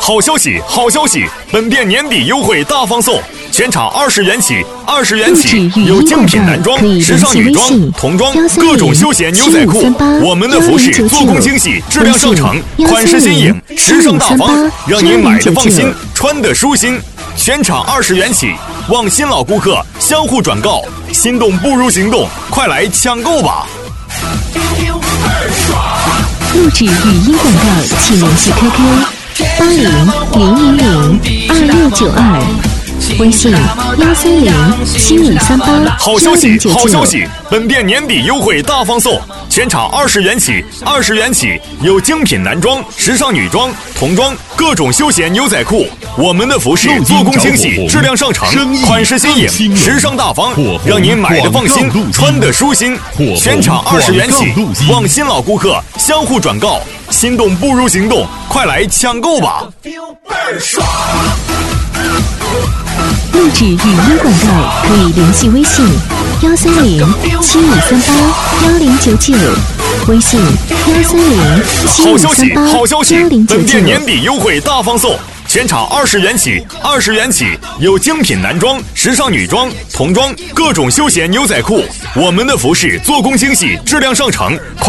好消息，好消息！本店年底优惠大放送，全场20元起，20元起有精品男装、时尚女装、童装、各种休闲牛仔裤。我们的服饰做工精细，质量上乘，款式新颖，时尚大方，让您买的放心，穿的舒心。全场20元起，望新老顾客相互转告，心动不如行动，快来抢购吧！ 录制语音广告，请联系 QQ8000002692，微信1307538。 好消息，好消息！本店年底优惠大放送，全场20元起，20元起有精品男装、时尚女装、童装，各种休闲牛仔裤。我们的服饰做工精细，质量上乘，款式新颖，时尚大方，让您买的放心，穿的舒心。全场20元起，望新老顾客相互转告，心动不如行动，快来抢购吧！ 录制语音广告可以联系微信13075381099，微信好消息，好消息！本店年 13075381099。 底优惠大放送，全场20元起，20元起有精品男装、时尚女装、童装，各种休闲牛仔裤。我们的服饰做工精细，质量上乘。